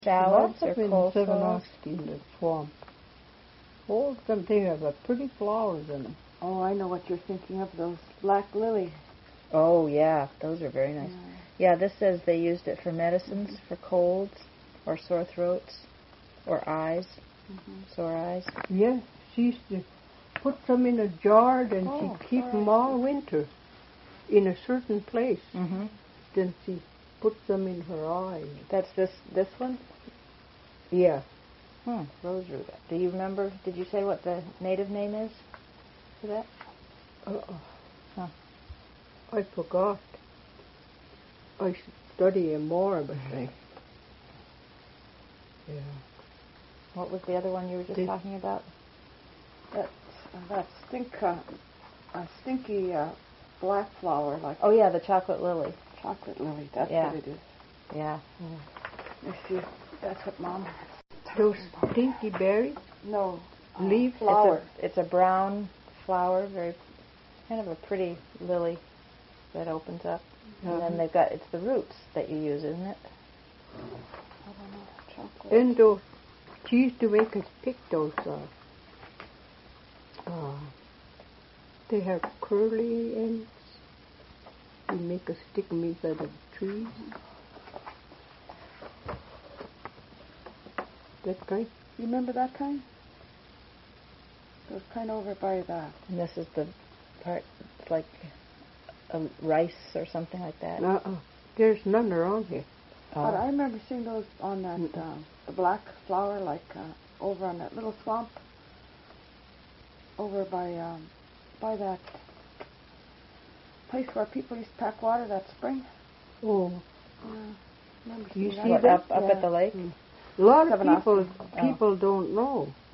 Shallots Lots or of in coleslaw? Sevenovsky in the swamp. All of them, they have pretty flowers in them. Oh, I know what you're thinking of, those black lilies. Oh, yeah, those are very nice. Yeah, this says they used it for medicines, for colds, or sore throats, or eyes, sore eyes. Yes, she used to put some in a jar and she'd keep them all winter in a certain place. Mm-hmm. Then she put them in her eyes. That's this one? Yeah. Rose root. Do you remember, did you say what the native name is for that? I forgot. I should study it more, but yeah. What was the other one you were just talking about? That stinky black flower, like. Oh yeah, the chocolate lily. Chocolate lily. That's what it is. Yeah. You see, that's what Mom. Those stinky berries? No. Leaf flower. It's a brown flower, very kind of a pretty lily that opens up. And then it's the roots that you use, isn't it? I don't know. Chocolate. And those, she used to make us pick those. They have curly ends. You make us stick them inside of trees. That kind. You remember that kind? It was kind of over by that. And this is the part, like a rice or something like that. There's none around here. But I remember seeing those on that the black flower, like over on that little swamp, over by that place where people used to pack water, that spring. Oh. Remember You seeing see that? that? Up at the lake? A lot of people don't know.